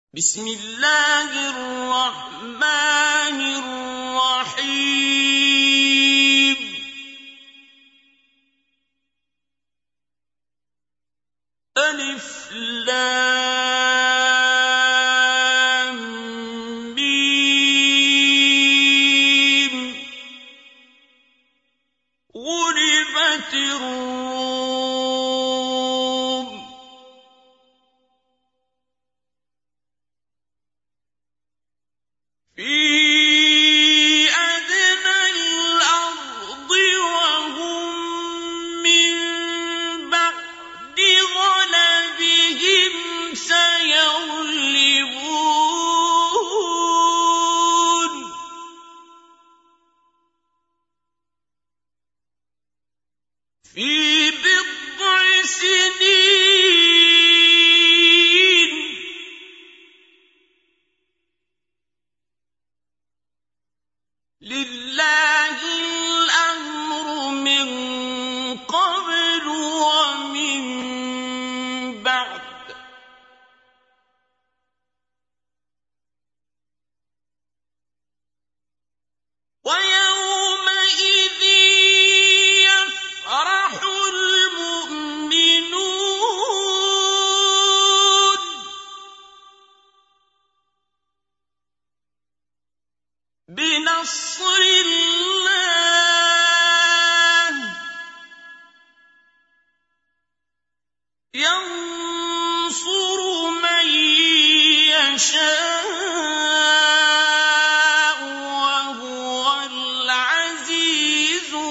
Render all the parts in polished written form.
بسم الله الرحمن الرحيم ألف لام ميم غلبت الروم في أدنى الأرض وهم من بعد غلبهم سيغلبون في بضع سنين لله الأمر من قبل ومن بعد ويومئذ يفرح المؤمنون بنصر الله ينصر من يشاء وهو العزيز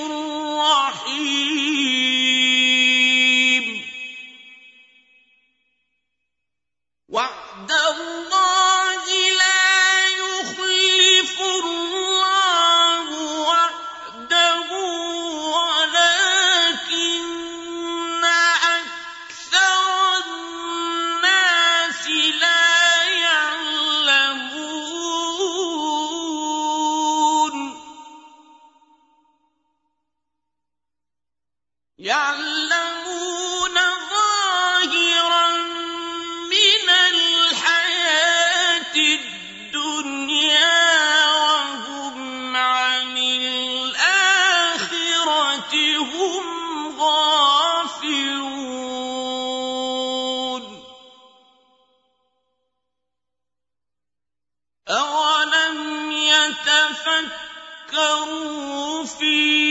الرحيم وعد الله لا يخلف الله وعده ولكن أكثر الناس لا يعلمون يعلمون ظاهرا من الحياة الدنيا وهم عن الآخرة هم غافلون أولم يتفكروا في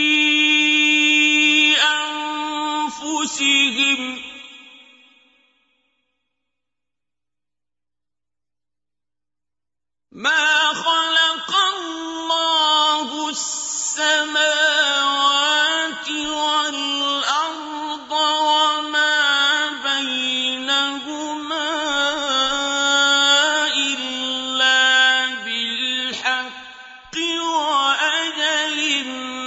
أنفسهم ما خلق الله السماوات والأرض وما بينهما إلا بالحق وأجل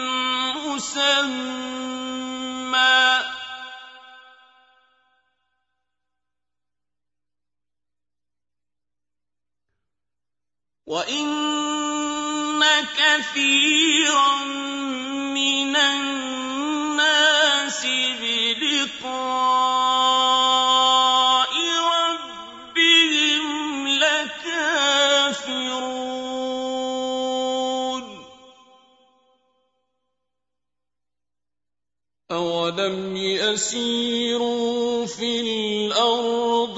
مسمى وَإِنَّ كَثِيرًا مِّنَ النَّاسِ بِلِقَاءِ رَبِّهِمْ لَكَافِرُونَ أَوَلَمْ يَسِيرُوا فِي الْأَرْضِ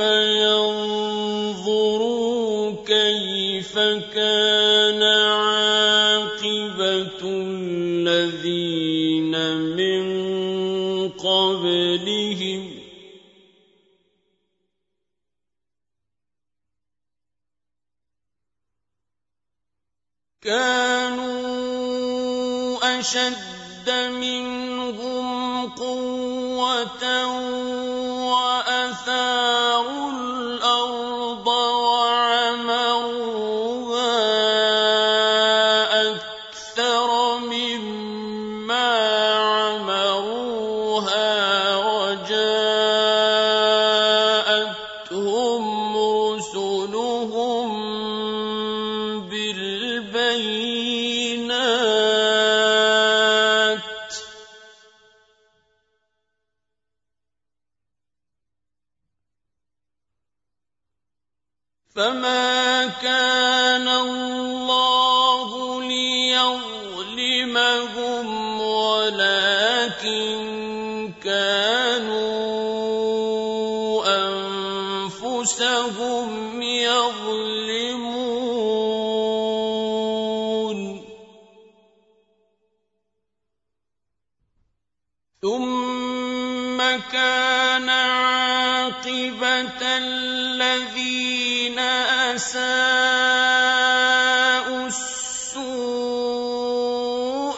فَيَنظُرُوا كيف كان عاقبة الذين من قبلهم كانوا أشد منهم قوة وأثاروا الأرض وعمروها أكثر مما عمروها وجاءتهم رسلهم بالبينات فما كان الله ليظلمهم ولكن كانوا أنفسهم يظلمون ثم كان عاقبة الذين أساءوا السوء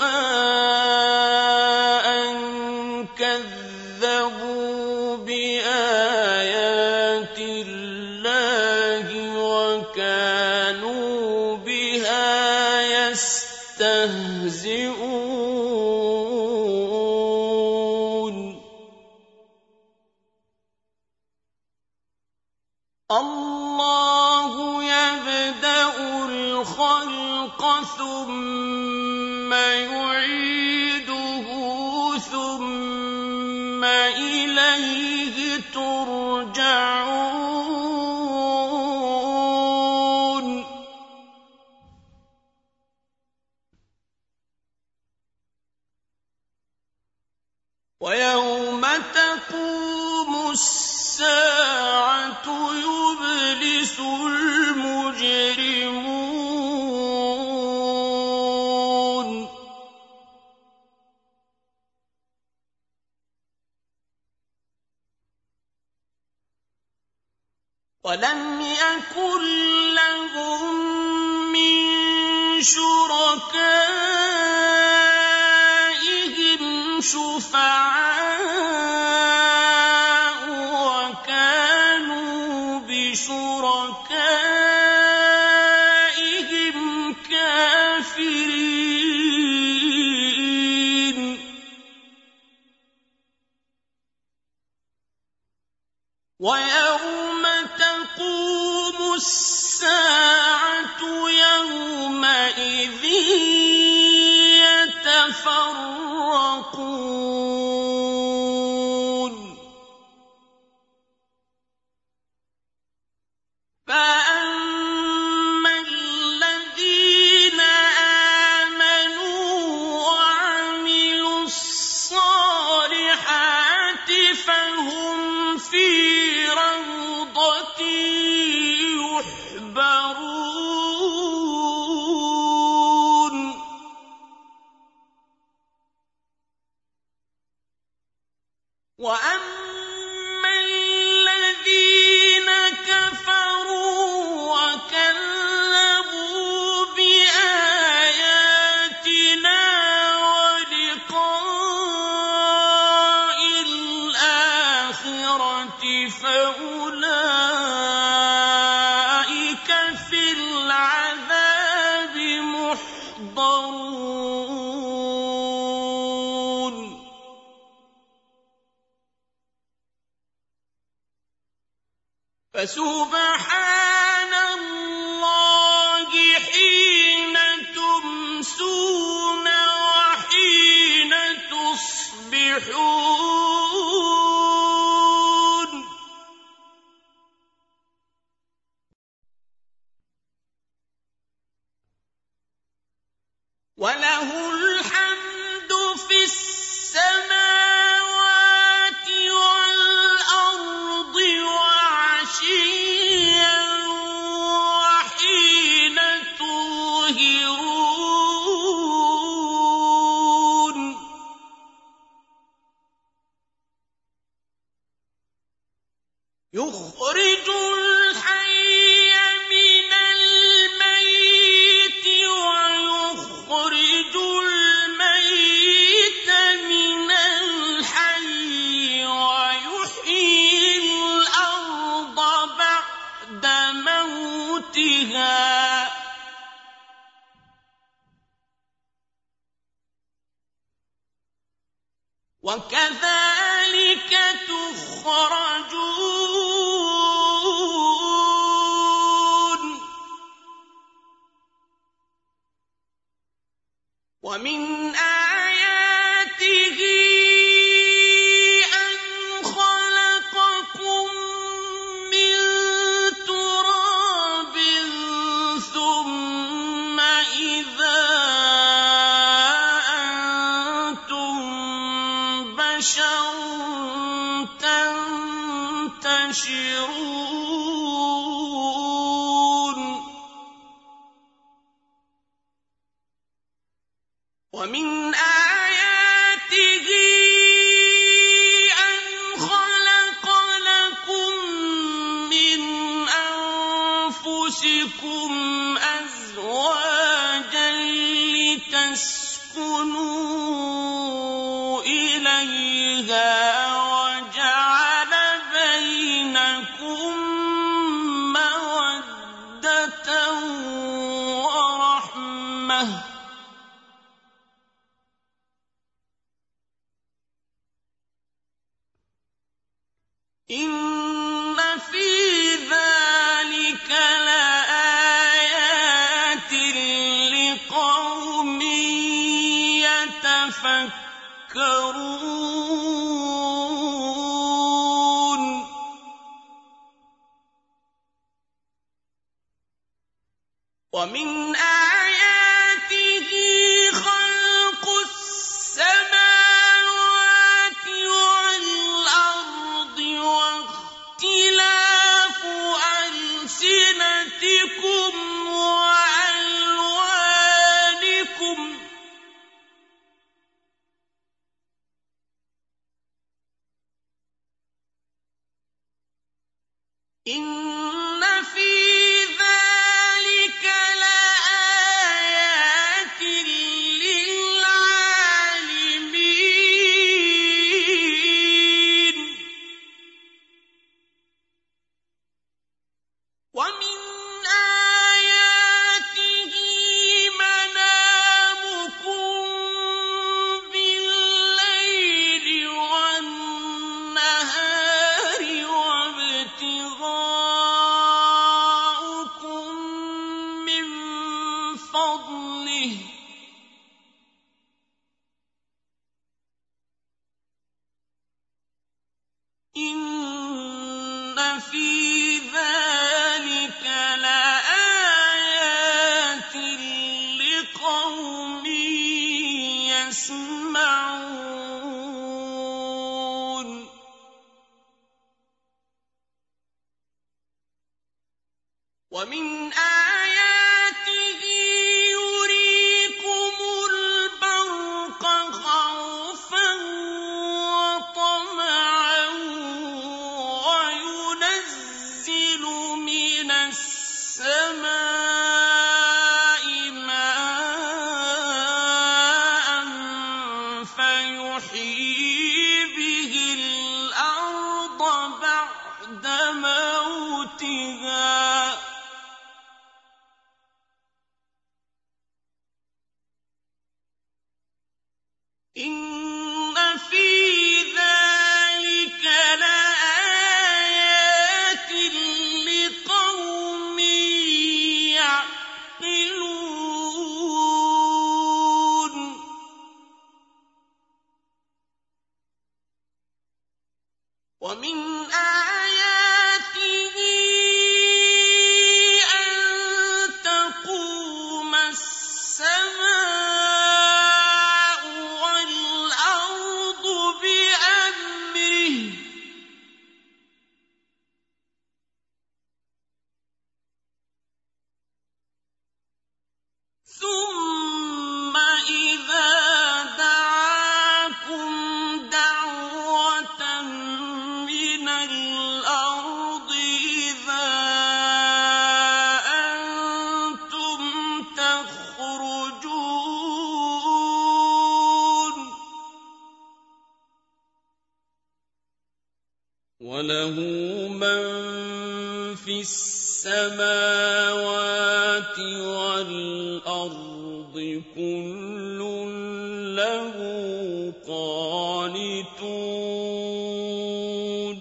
أن كذبوا بآيات الله وكانوا بها يستهزئون الله يبدأ الخلق ثم يعيده ثم إليه ترجعون ويوم تقوم الساعة يبلس المجرمون ولم يكن لهم من شركائهم شفعاء وكانوا بشركائهم كافرين ويوم تقوم الساعة يومئذ يتفرقون فأما الذين آمنوا وعملوا الصالحات فهم في روضة يحبرون وأما الذين كفروا وكذبوا بآياتنا ولقاء الآخرة فأولئك في العذاب محضرون فسبحان الله حين تمسون وحين تصبحون وله الحمد في السماوات والأرض وعشيا وحين تظهرون يخرج الحي من الميت ويخرج الميت من الحي ويحيي الأرض بعد موتها وكذلك تخرجون ومن آياته أن خلقكم من تراب ينتشرون ومن آياته أن خلق لكم من أنفسكم أزواجا لتسكنوا إليها وجعل بينكم مودة ورحمة إن في ذلك لآيات لقوم يتفكرون ومن آياته خلق السماوات والأرض واختلاف ألسنتكم وألوانكم إن في ذلك لآيات للعالمين ومن آياته منامكم بالليل والنهار وابتغاؤكم من فضله إن في ذلك لآيات لقوم يسمعون ومن آياته يريكم البرق خوفا وطمعا وينزل من السماء ماء فيحيي به الأرض بعد موتها إن في ذلك لآيات لقوم يعقلون ومن آياته أن تقوم السماء والأرض بأمره ثم إذا دعاكم دعوة من الأرض إذا أنتم تخرجون وله من في السماوات والأرض كل له قانتون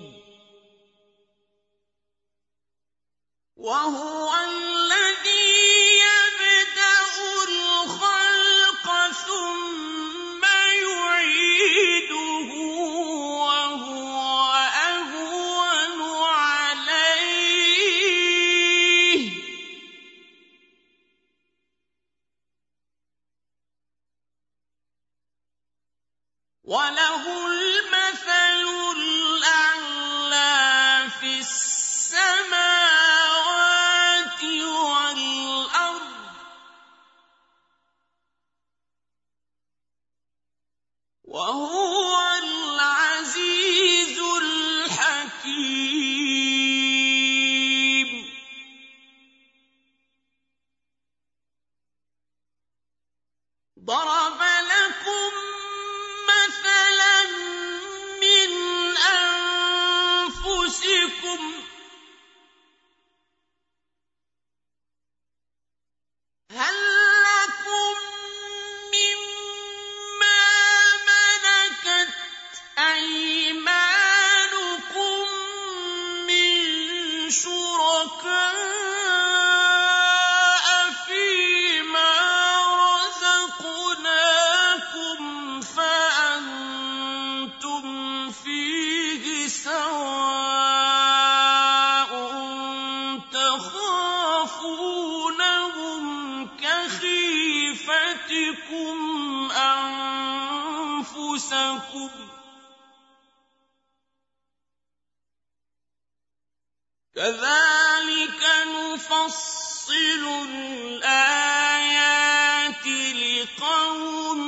وهو الذي يبدأ الخلق ثم يعيده وهو أهون عليه وله المثل الأعلى في ضرب لكم مثلا من أنفسكم هل لكم مما ملكت أيمانكم من شركاء فيما رزقناكم فأنتم فيه سواء تخافونهم كخيفتكم أنفسكم كذلك نفصل الآيات لقوم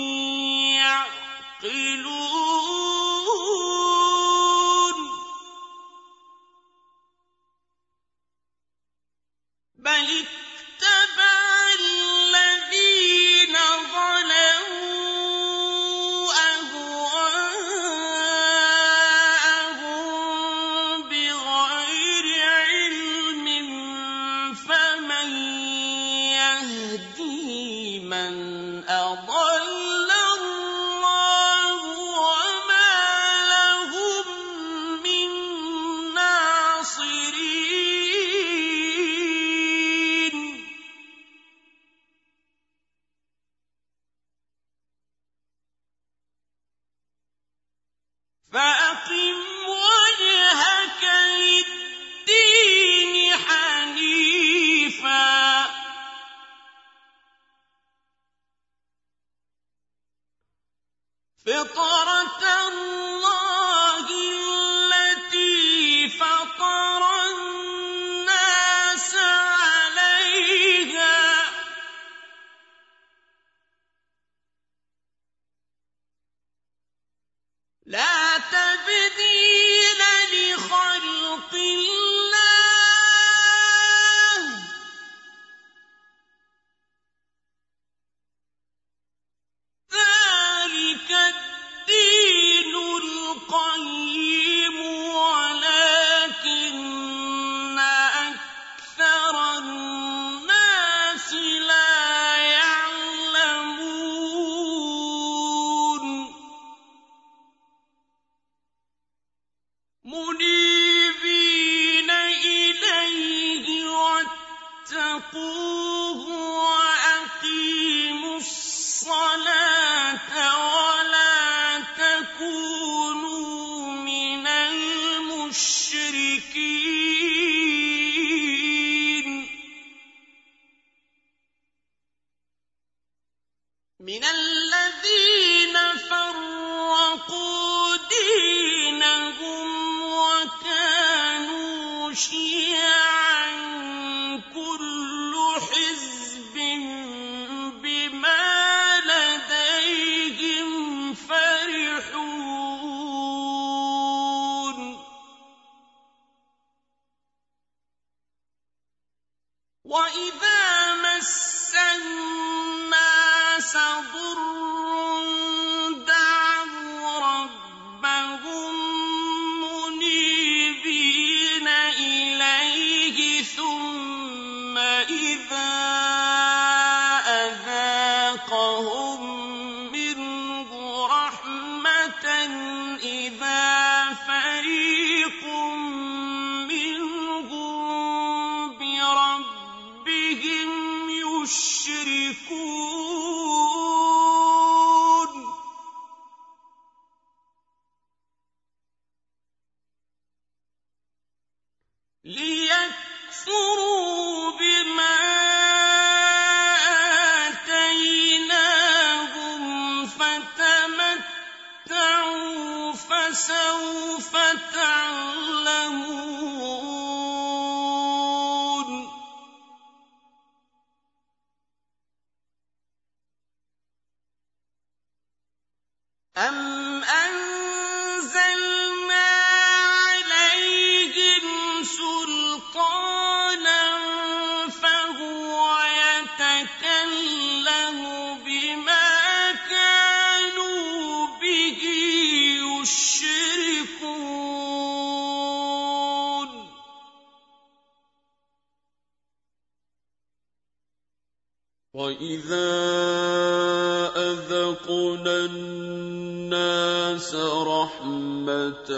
يعقلون بل اتبع الذين ظلموا أهواءهم بغير علم فمن يهدي من أضل الله وما لهم من ناصرين فأقم وجهك للدين حنيفا فطرة الله التي فطر الناس عليها لا تبديل لخلق الله ذلك الدين القيم ولكن أكثر الناس لا يعلمون منيبين إليه واتقوه وأقيموا الصلاة ولا تكونوا من المشركين من الذين فرقوا دينهم وكانوا شيعا كل حزب بما لديهم فرحون وإذا مس الناس ضر دعوا ربهم منيبين إليه ثم إذا أذاقهم منه رحمة إذا فريق منهم بربهم يشركون ليكفروا بما آتيناهم فتمتعوا فسوف تعلمون أم أنزلنا عليهم سلطانا فهو يتكلم بما وَإِذَا أَذَقْنَا النَّاسَ رَحْمَةً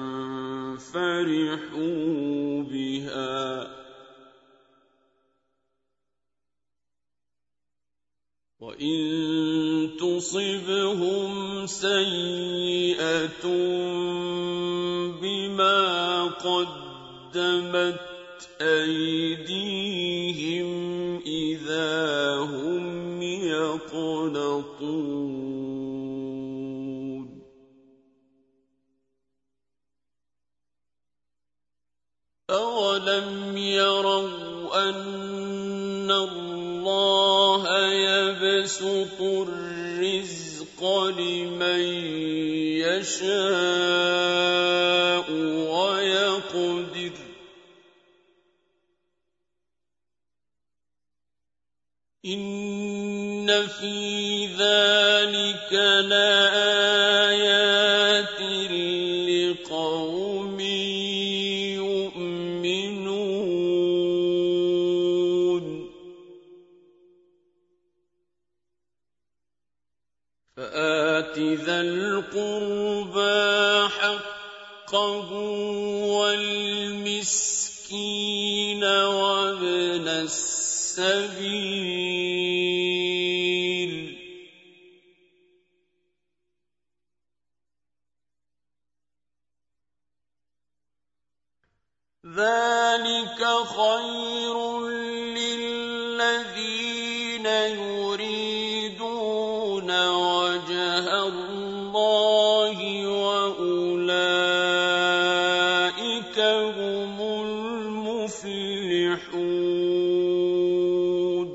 فَرِحُوا بِهَا وَإِن تُصِبْهُمْ سَيِّئَةٌ بِمَا قَدَّمَتْ أَيْدِيهِمْ إِذَا هُمْ يَقْنَطُونَ أَوَلَمْ يَرَوْا أَنَّ اللَّهَ يَبْسُطُ الرِّزْقَ لِمَن يَشَاءُ وَيَقْدِرُ إِنَّ فِي ذَلِكَ لَآيَاتٍ لِقَوْمٍ يُؤْمِنُونَ فَآتِ ذَا الْقُرْبَىٰ حَقَّهُ وَالْمِسْكِينَ وَابْنَ السَّبِيلِ ذَلِكَ خَيْرٌ لِّلَّذِينَ يُرِيدُونَ وَجْهَ اللَّهِ وَأُولَٰئِكَ هُمُ الْمُفْلِحُونَ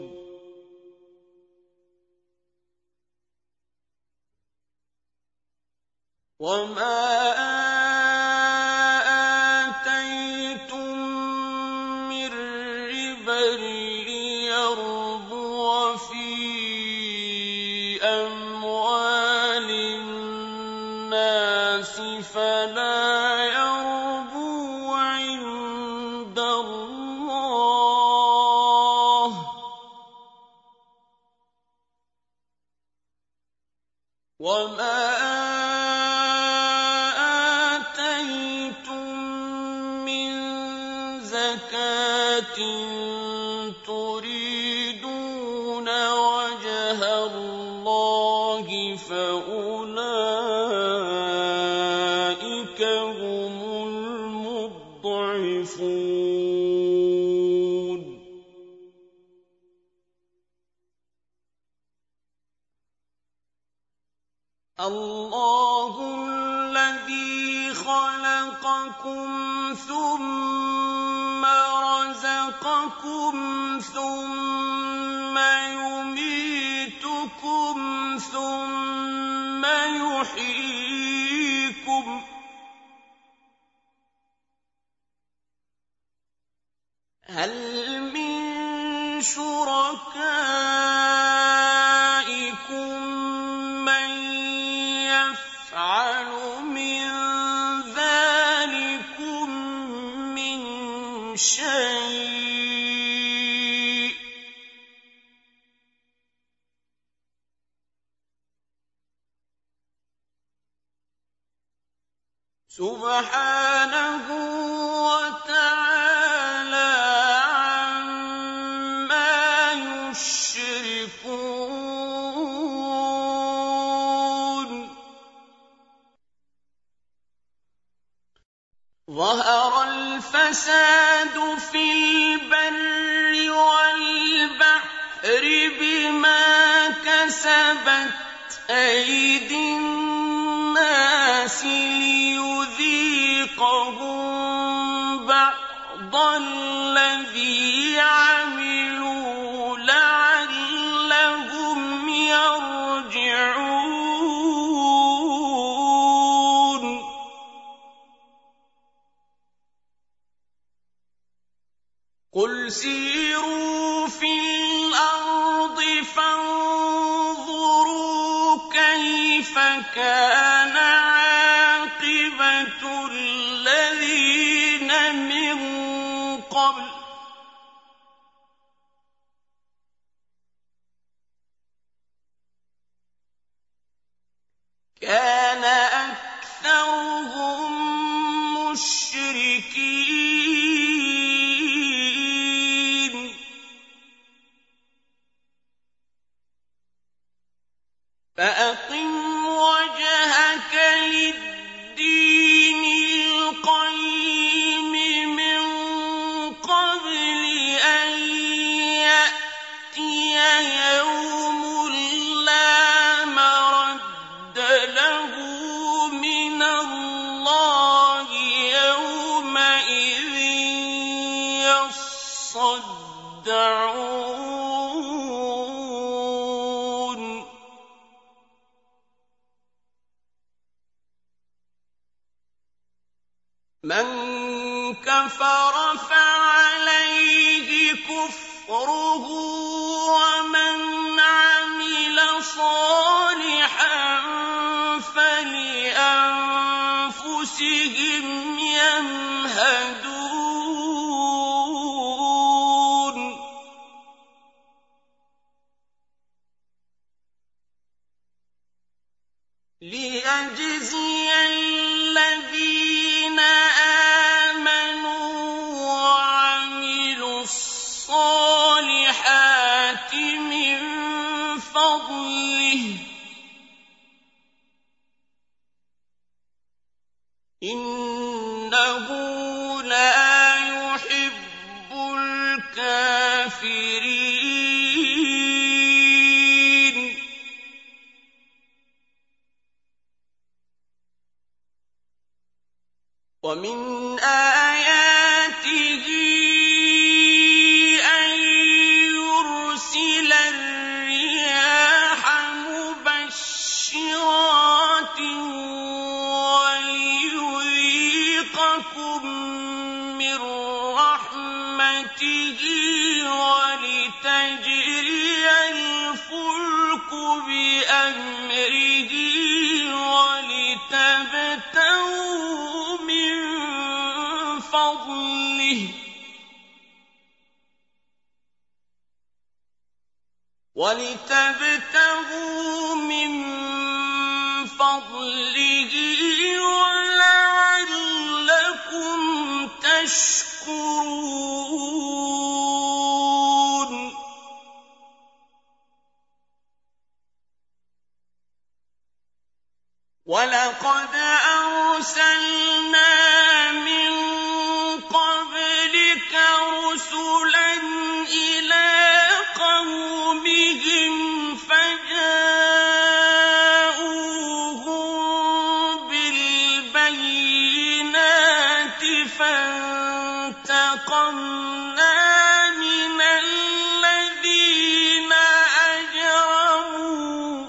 وَمَا آتَيْتُم مِّن رِّبًا لِّيَرْبُوَ فِي أَمْوَالِ النَّاسِ فَلَا يَرْبُو عِندَ اللَّهِ ۖ وَمَا آتَيْتُم مِّن زَكَاةٍ تُرِيدُونَ وَجْهَ اللَّهِ فَأُولَٰئِكَ هُمُ الْمُضْعِفُونَ اللَّهُ الَّذِي خَلَقَكُمْ ثُمَّ رَزَقَكُمْ ثُمَّ يُمِيتُكُمْ ثُمَّ يُحْيِيكُمْ هَلْ مِن شُرَكَائِكُم مَّن يَفْعَلُ مِن ذَٰلِكُم مِّن شَيْءٍ ۚ سُبْحَانَهُ وَتَعَالَىٰ عَمَّا يُشْرِكُونَ ظَهَرَ الْفَسَادُ فِي الْبَرِّ وَالْبَحْرِ بِمَا كَسَبَتْ أَيْدِي النَّاسِ لِيُذِيقَهُم بَعْضَ الَّذِي عَمِلُوا لَعَلَّهُمْ يَرْجِعُونَ قُلْ سِيرُوا فِي الْأَرْضِ فَانظُرُوا كَيْفَ كَانَ عَاقِبَةُ الَّذِينَ مِن قَبْلُ كان أكثرهم مشركين فأقم وجهك للدين القيم من قبل أن يأتي يوم لا مرد له من الله يومئذ يصدعون من كفر فعليه كفره ومن عمل صالحا فلأنفسهم يمهدون ليجزي الذين آمنوا وعملوا الصالحات من فضله إنه لا يحب الكافرين ومن آياته أن يرسل الرياح مبشرات وليذيقكم من رحمته ولتجري الفلك بأمره ولتبتغوا من فضله ولعلكم تشكرون ولقد أرسلنا من قبلك رسلا إلى قومهم فجاءوهم بالبينات فانتقمنا من الذين أجرموا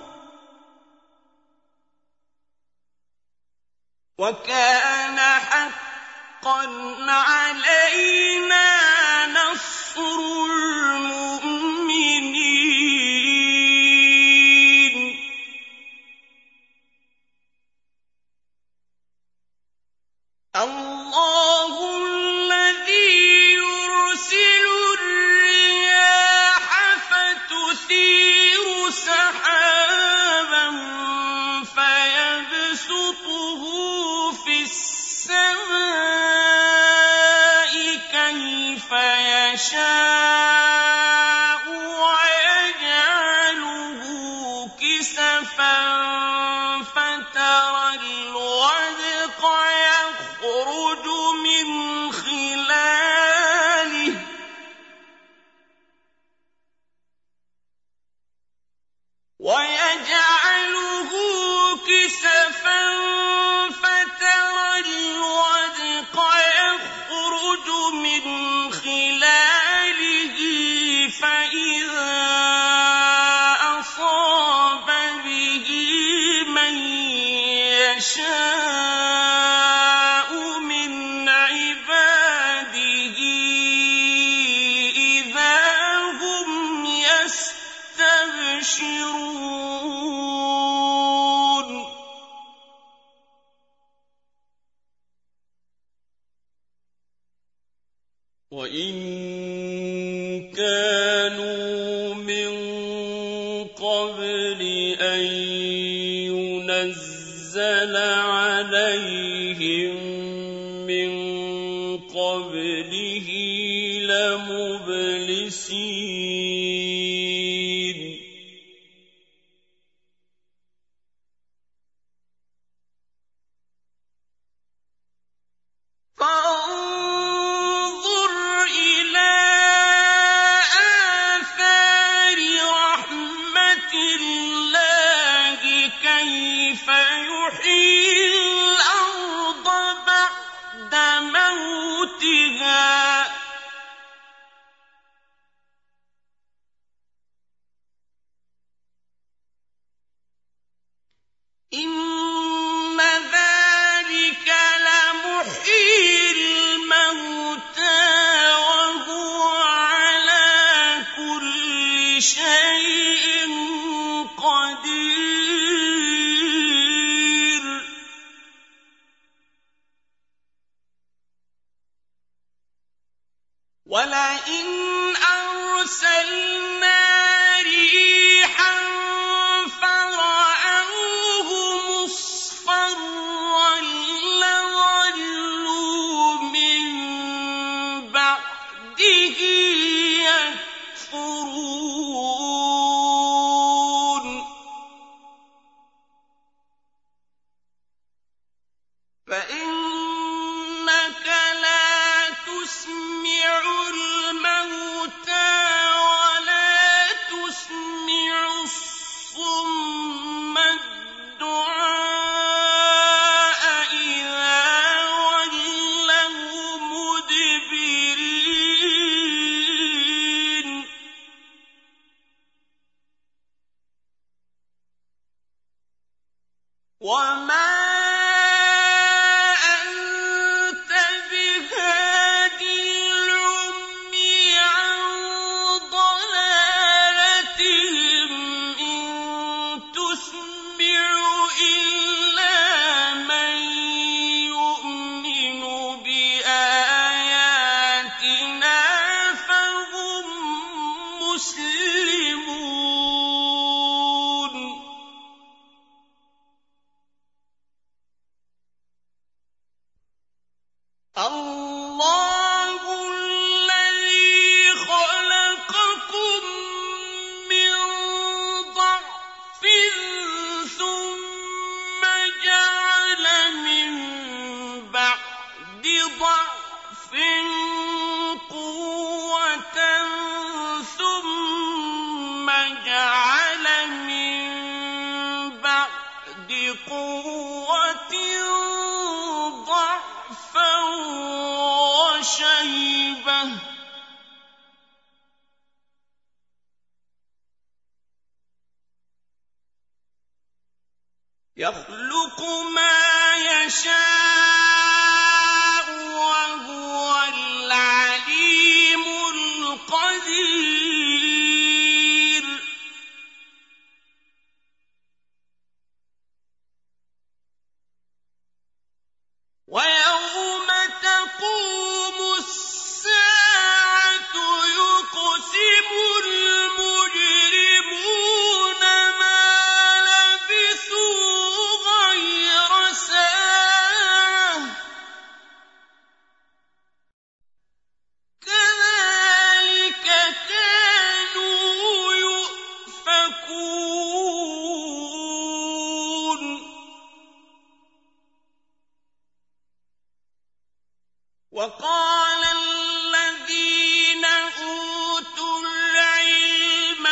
وكان حقا علينا نصر المؤمنين الله الذي يرسل الرياح فتثير سحابا فيبسطه في السماء كيف يشاء ويجعله كسفا فترى الودق يخرج من خلاله فإذا أصاب به من يشاء من عباده إذا هم يستبشرون وإن كانوا من قبل أن ينزل فانظر إلى آثار رحمة الله كيف يحيي الأرض بعد موتها إن ذلك لمحيي الموتى وهو على كل شيء قدير ولئن أرسلنا ريحا فرأوه مصفرا لظلوا من بعده يكفرون فإنك لا تسمع الموتى ولا تسمع الصم الدعاء إذا ولوا مدبرين وما أنت بهاد العمي عن ضلالتهم إن تسمع إلا من يؤمن بآياتنا فهم مسلمون الله الذي خلقكم من ضعف ثم جعل من بعد ضعف قوة ثم جعل من بعد قوة ضعفا وشيبة يخلق ما يشاء وهو العليم القدير ويوم تقوم الساعة يقسم المجرمون ما لبثوا غير ساعة كذلك كانوا يؤفكون وقال الذين أوتوا العلم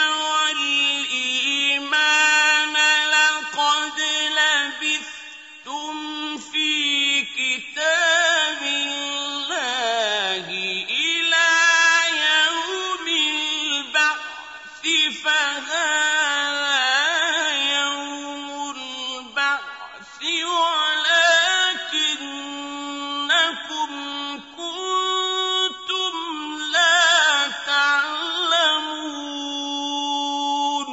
والإيمان لقد لبثتم في كتاب الله إلى يوم البعث فهذا يوم البعث ولكنكم كنتم لا تعلمون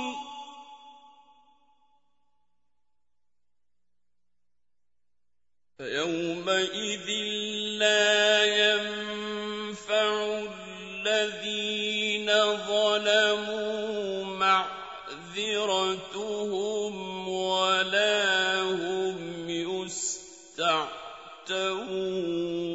فيومئذ لا ينفع الذين ظلموا معذرتهم ولا هم يستعتبون.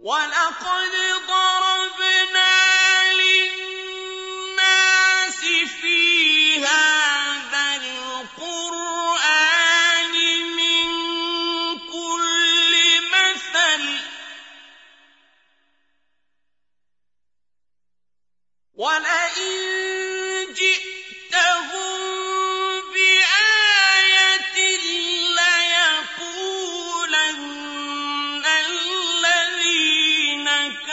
وَلَقَدْ ضَرَبْنَا لِلنَّاسِ فِي هَٰذَا الْقُرْآنِ مِن كُلِّ مَثَلٍ ۚ وَلَئِن جِئْتَهُم بِآيَةٍ لَّيَقُولَنَّ الَّذِينَ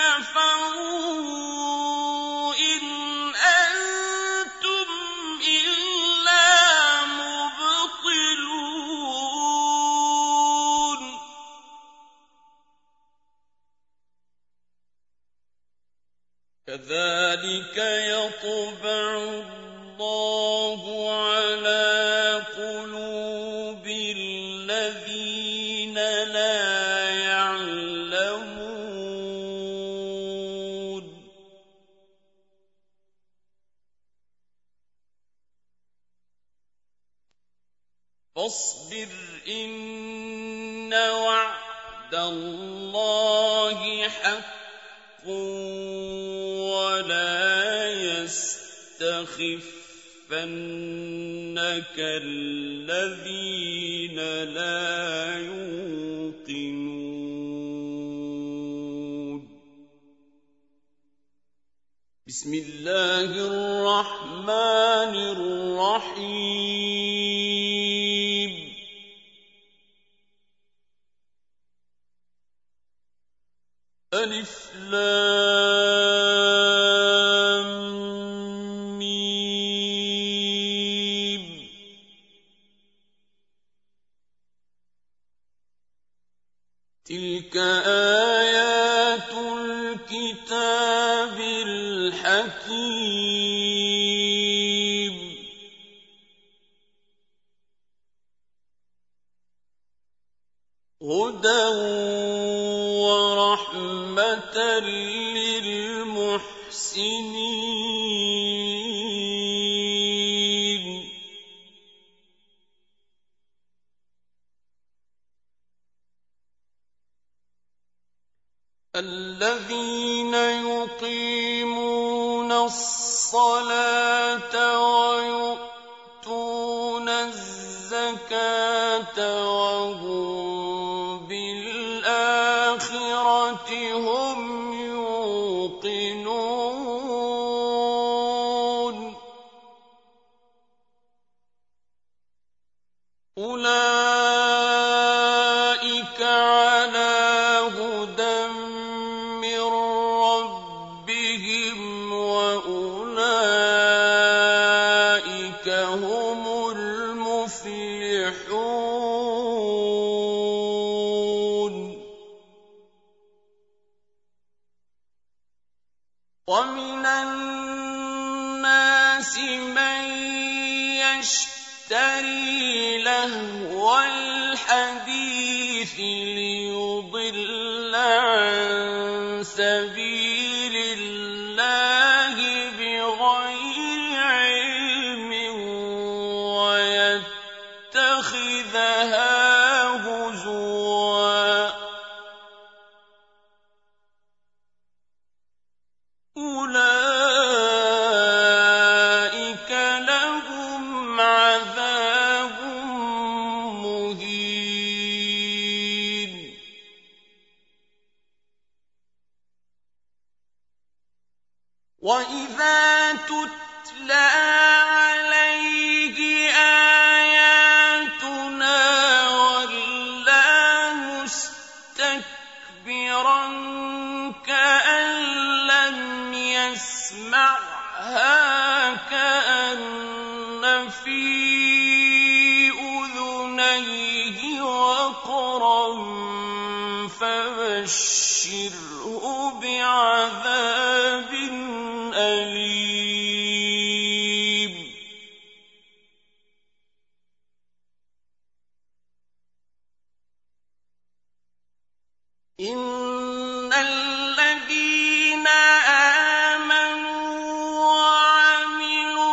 كَفَرُوا إِنْ أَنتُمْ إِلَّا مُبْطِلُونَ كَذَٰلِكَ يَطْبَعُ اللَّهُ عَلَىٰ قُلُوبِ الَّذِينَ لَا يَعْلَمُونَ فَاصْبِرْ إِنَّ وَعْدَ اللَّهِ حَقٌّ وَلَا يَسْتَخِفَّنَّكَ الَّذِينَ لَا يُوقِنُونَ بسم الله الرحمن الرحيم ألف لام ميم تلك آيات الكتاب الحكيم هدى ورحمة للمحسنين الذين يقيمون الصلاة ويؤتون الزكاة وهم بالآخرة هم يوقنون أولئك على هدى من ربهم وأولئك هم المفلحون ومن الناس من يشتري لهو الحديث ليضل عن سبيل الله بغير علم ويتخذها هزوا أولئك لهم عذاب مهين وإذا تتلى عليه آياتنا ولى مستكبرا كأن لم يسمعها كأن في أذنيه وقرا فبشره بعذاب أليم إن الذين آمنوا وعملوا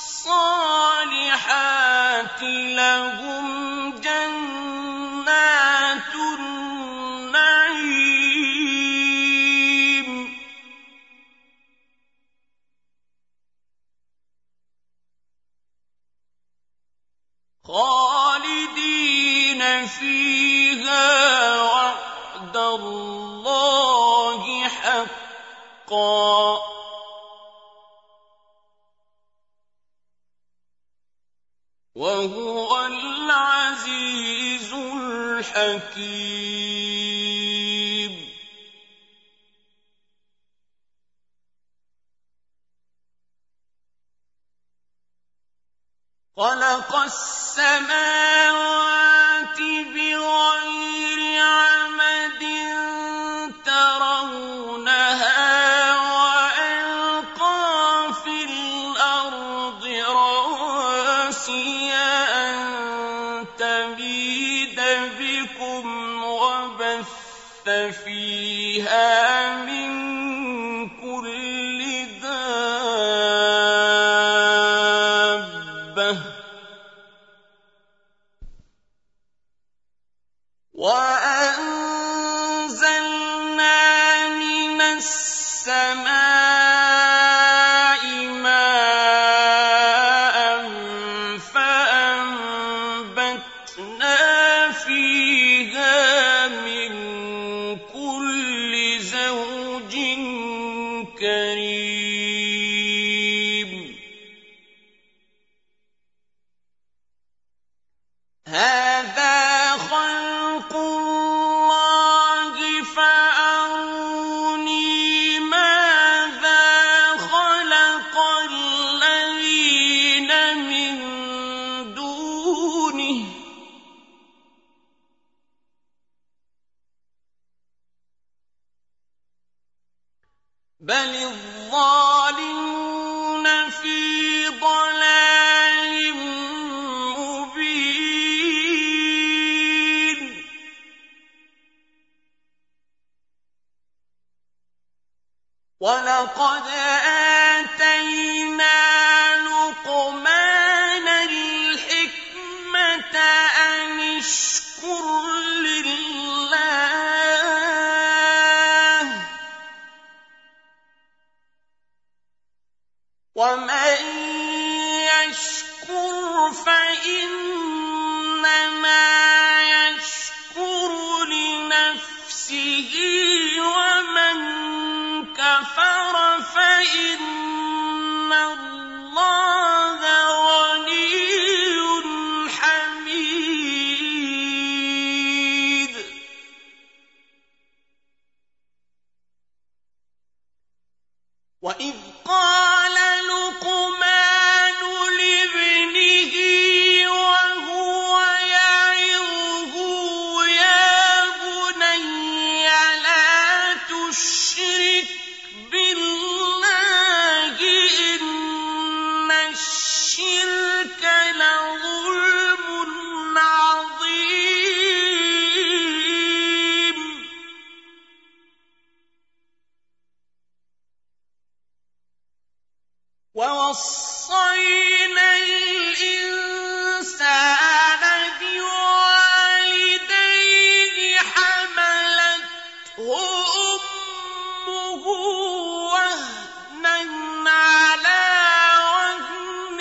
الصالحات لهم جنات النعيم فِيهَا وَعْدَ اللَّهِ حَقًّا ۚ وَهُوَ الْعَزِيزُ الْحَكِيمُ. خَلَقَ السَّمَاوَاتِ بِغَيْرِ عَمَدٍ تَرَوْنَهَا وَأَلْقَىٰ فِي الْأَرْضِ رَوَاسِيَ أَن تَمِيدَ بِكُمْ وَبَثَّ فِيهَا مِن كُلِّ دَابَّةٍ وَأَنزَلْنَا مِنَ السَّمَاءِ مَاءً فَأَنبَتْنَا فِيهَا مِن كُلِّ زَوْجٍ كَرِيمٍ. هَٰذَا خَلْقُ اللَّهِ فَأَرُونِي مَاذَا خَلَقَ الَّذِينَ مِن دُونِهِ ۚ بَلِ الظَّالِمُونَ فِي ضَلَالٍ مُّبِينٍ. وَلَقَدْ آتَيْنَا لُقْمَانَ الْحِكْمَةَ أَنِ اشْكُرْ لِلَّهِ ۚ وَمَن يَشْكُرْ فَإِنَّمَا يَشْكُرُ لِنَفْسِهِ ۖ وَمَن كَفَرَ فَإِنَّ اللَّهَ غَنِيٌّ حَمِيدٌ. وَإِذْ قَالَ لُقْمَانُ لِابْنِهِ وَهُوَ يَعِظُهُ يَا بُنَيَّ لَا تُشْرِكْ بِاللَّهِ إِنَّ الشِّرْكَ لَظُلْمٌ عَظِيمٌ. وَوَصَّيْنَا الْإِنسَانَ بِوَالِدَيْهِ حَمَلَتْهُ أُمُّهُ وَهْنًا عَلَىٰ وَهْنٍ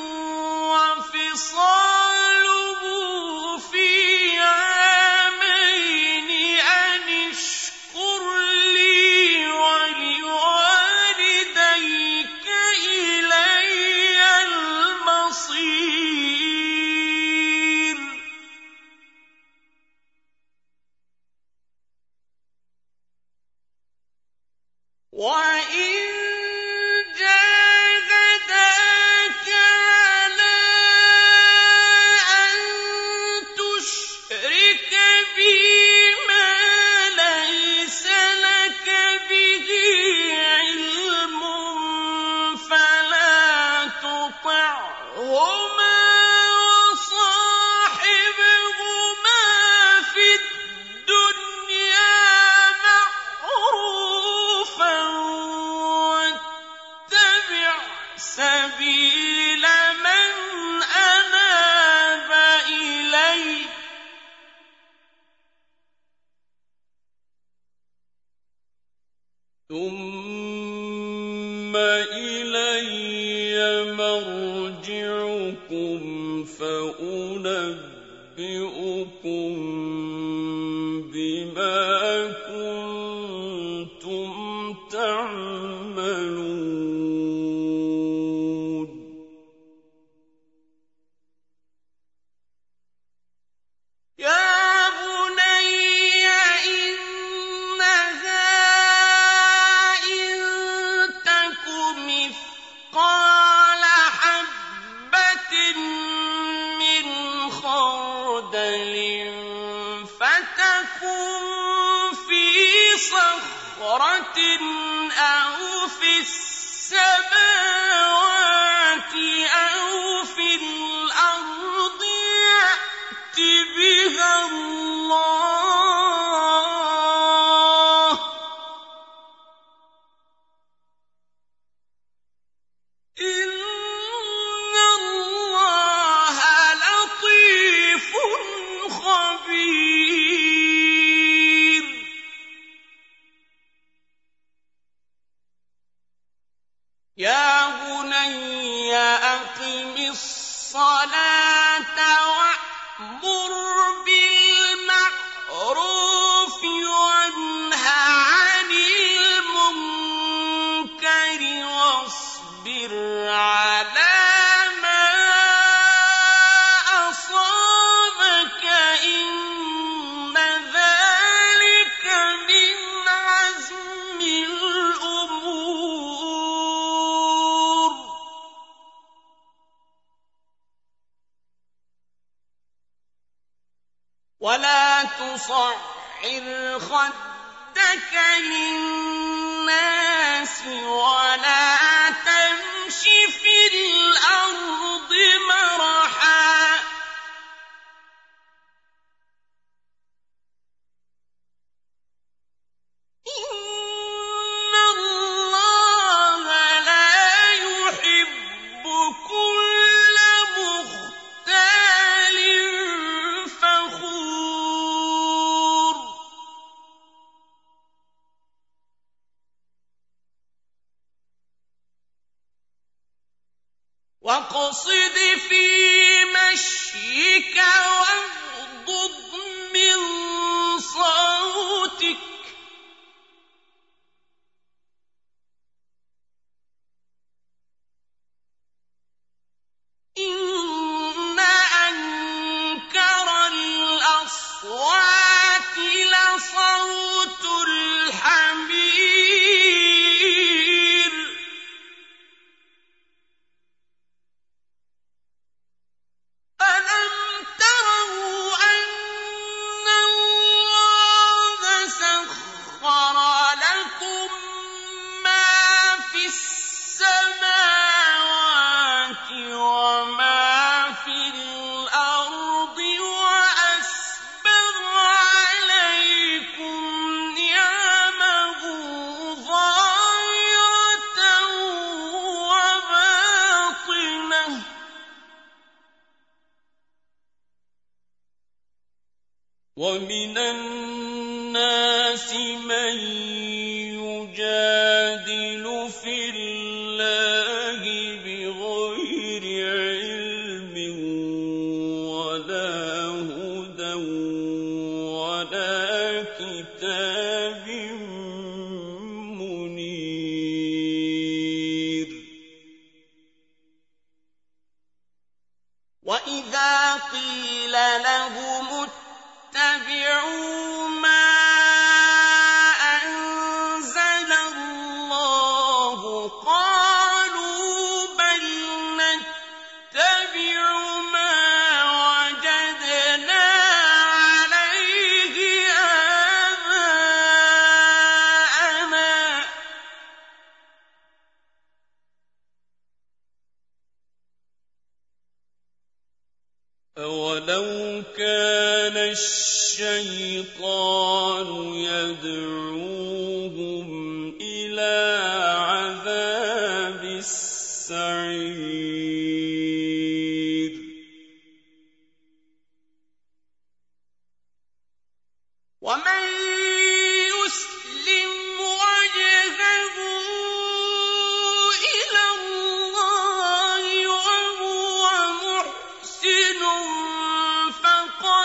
وَفِصَالُهُ فِي عَامَيْنِ أَنِ اشْكُرْ لِي وَلِوَالِدَيْكَ إِلَيَّ الْمَصِيرُ. وَإِن جَاهَدَاكَ عَلَىٰ أَن تُشْرِكَ بِي مَا لَيْسَ لَكَ بِهِ عِلْمٌ فَلَا تُطِعْهُمَا وَصَاحِبْهُمَا فِي الدُّنْيَا مَعْرُوفًا وَاتَّبِعْ سَبِيلَ مَنْ أَنَابَ إِلَيَّ ۚ ثُمَّ إِلَيَّ مَرْجِعُكُمْ فَأُنَبِّئُكُم بما كنتم تعملون يا بني إنها إن تك مثقال حبة من خردل فتكن في صخرة أو في السماوات أو في الأرض يأت بها الله إن الله لطيف خبير يا بني أقم الصلاة وأمر بالمعروف وانه عن المنكر واصبر على ما أصابك إن ذلك من عزم الأمور ولا تصعر خدك للناس ولا تمش في الأرض مرحا إن الله لا يحب كل مختال فخور واقصد في مشيك واغضض من صوتك إن أنكر الأصوات لصوت الحمير ألم تروا أن الله سخر لكم ما في السماوات وما في الأرض وأسبغ عليكم نعمه ظاهرة وباطنة ومن الناس من يجادل في الله بغير علم ولا هدى ولا كتاب منير وإذا قيل لهم اتبعوا ما أنزل الله قالوا بل نتبع ما وجدنا عليه آباءنا أولو كان الشيطان يدعوهم إلى عذاب السعير ومن يسلم وجهه إلى الله وهو محسن فقد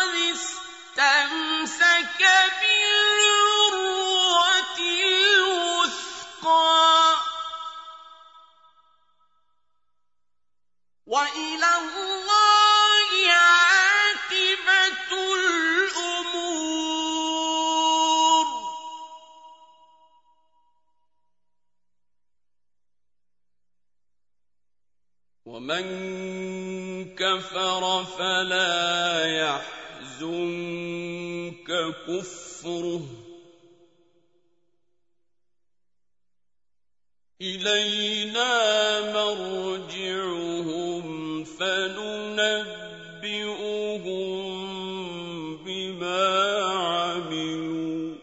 ومن كفر فلا يحزنك كفره إلينا مرجعهم فننبئهم بما عملوا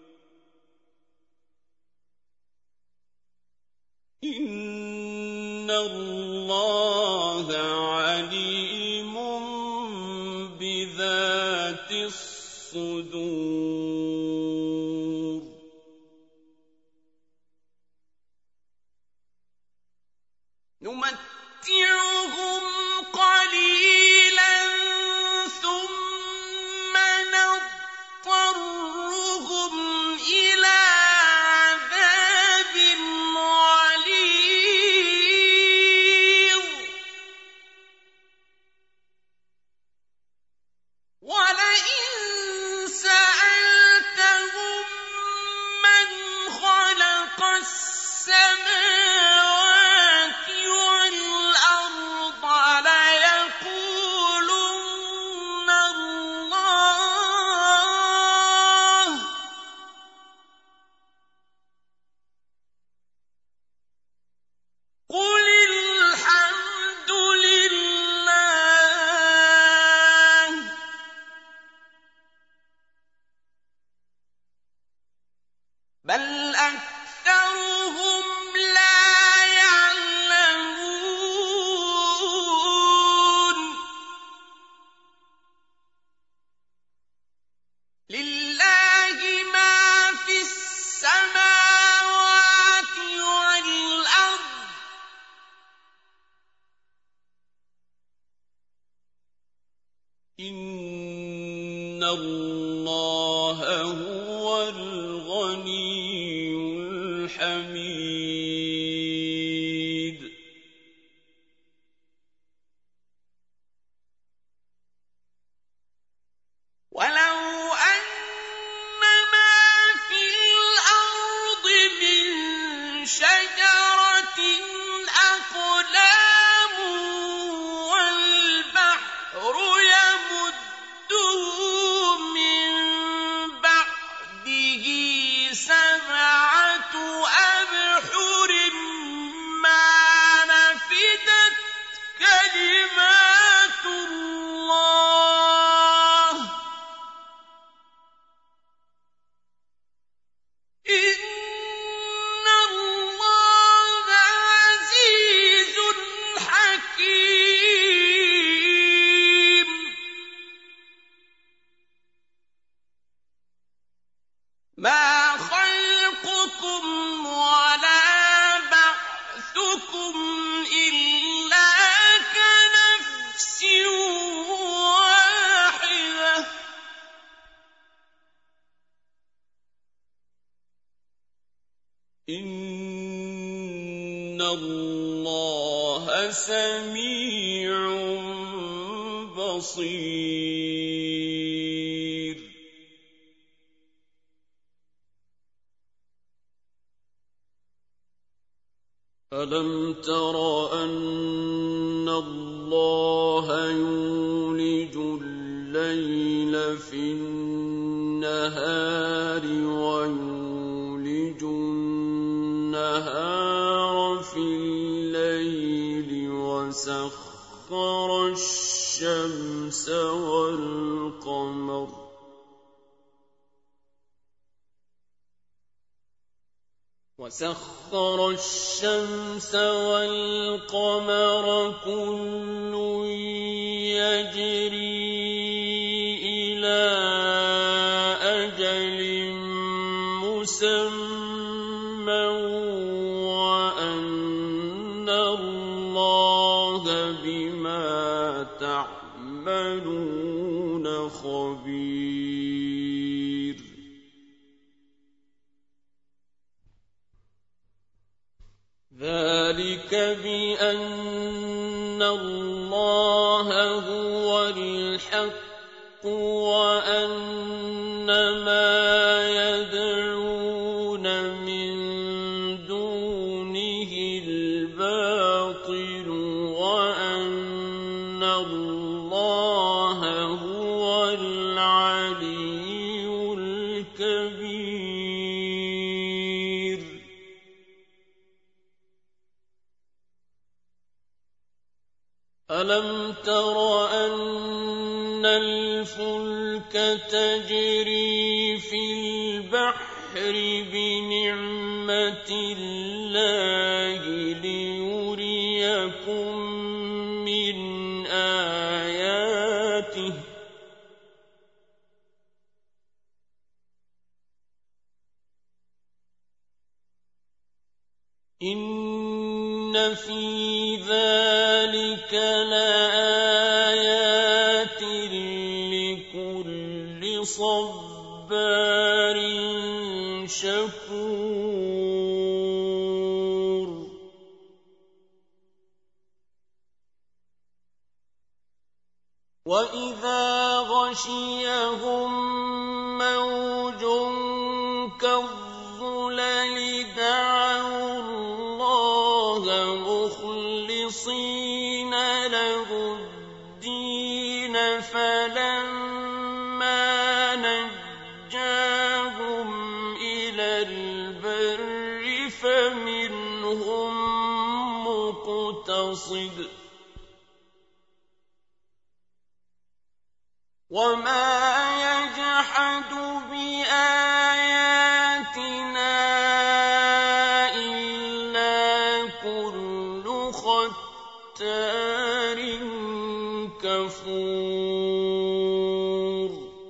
إن الله عليم بذات الصدور نمتعهم قليلا ثم نضطرهم إلى عذاب غليظ ولئن سألتهم من خلق السماوات والأرض ليقولن الله قل الحمد لله بل أكثرهم لا يعلمون لله ما في السماوات والأرض إن الله هو الغني الحميد ولو أن ما في الأرض من شجرة أقلام والبحر يمده من بعده سبعة أبحر ما نفدت كلمات الله إن الله عزيز حكيم ما خلقكم ولا بعثكم إلا كنفس واحدة إن الله سميع بصير ألم تر أن الله يولج الليل في النهار ويولج النهار في الليل وسخر الشمس والقمر كل يجري إلى أجل مسمى وأن الله بما تعملون خبير ذلك بأن الله هو الحق وأن ما يدعون من دونه الباطل وأن الْعَلِيُّ الْكَبِيرُ أَلَمْ تَرَ أَنَّ الْفُلْكَ تَجْرِي فِي الْبَحْرِ بِنِعْمَتِ اللَّهِ لِيُرِيَكُم مِّنْ آيَاتِهِ ۚ إِنَّ فِي ذَلِكَ لَآيَاتٍ لِّكُلِّ صَبَّارٍ شَكُورٍ وَإِذَا غَشِيَهُم مَّوْجٌ كَالظُّلَلِ دَعَوُا اللَّهَ مُخْلِصِينَ لَهُ الدِّينَ فَلَمَّا نَجَّاهُمْ إِلَى الْبَرِّ فَمِنْهُم مُّقْتَصِدٌ ۚ وَمَا يَجْحَدُ بِآيَاتِنَا إِلَّا كُلُّ خَتَّارٍ كَفُورٍ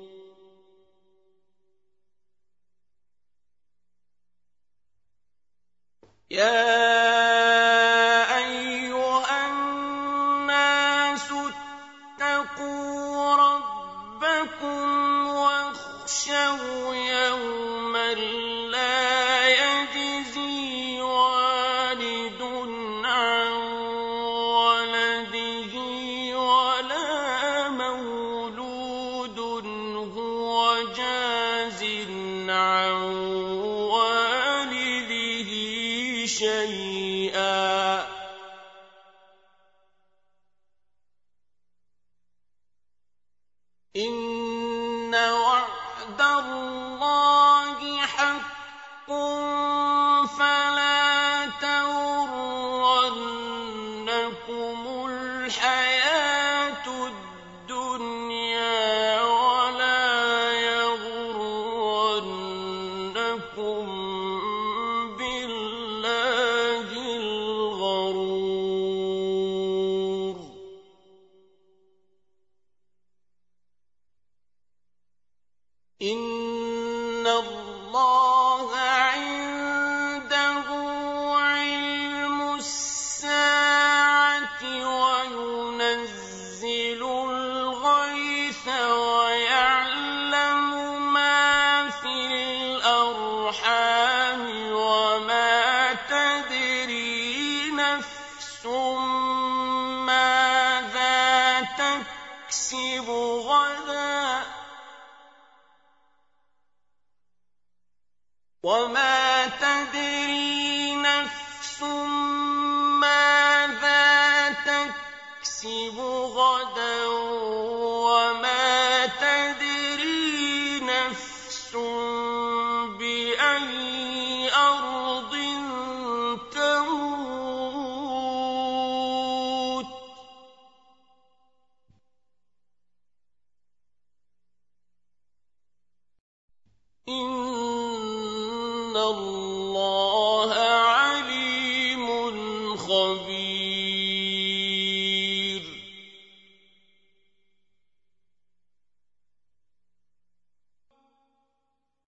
يَا أَيُّهَا النَّاسُ اتَّقُوا رَبَّكُمْ وَاخْشَوْا يَوْمًا لَّا يَجْزِي وَالِدٌ عَن وَلَدِهِ وَلَا مَوْلُودٌ هُوَ جَازٍ عَن وَالِدِهِ شَيْئًا ۚ إِنَّ وَعْدَ اللَّهِ حَقٌّ فَلَا تَغُرَّنَّكُمُ الْحَيَاةُ الدُّنْيَا وَلَا يَغُرَّنَّكُم بِاللَّهِ الْغَرُورُ إِنَّ اللَّهَ عِندَهُ عِلْمُ السَّاعَةِ وَيُنَزِّلُ الْغَيْثَ وَيَعْلَمُ مَا فِي الْأَرْحَامِ وَمَا تَدْرِي نَفْسٌ مَّاذَا تَكْسِبُ غَدًا ۖ وَمَا تَدْرِي نَفْسٌ مَّاذَا تَكْسِبُ غَدًا ۖ وَمَا تَدْرِي نَفْسٌ بِأَيِّ أَرْضٍ تَمُوتُ ۚ إِنَّ اللَّهَ